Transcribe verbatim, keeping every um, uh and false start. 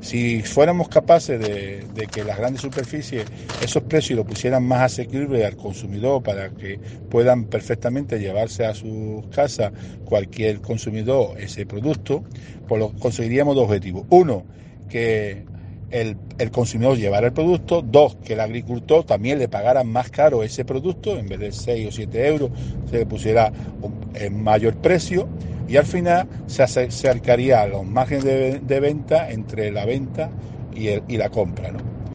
Si fuéramos capaces de, de que las grandes superficies esos precios lo pusieran más asequible al consumidor para que puedan perfectamente llevarse a sus casas cualquier consumidor ese producto, pues lo conseguiríamos dos objetivos. Uno, que el, el consumidor llevara el producto. Dos, que el agricultor también le pagara más caro ese producto, en vez de seis o siete euros, se le pusiera un, en mayor precio. Y al final se acercaría a los márgenes de, de venta entre la venta y, el, y la compra, ¿no?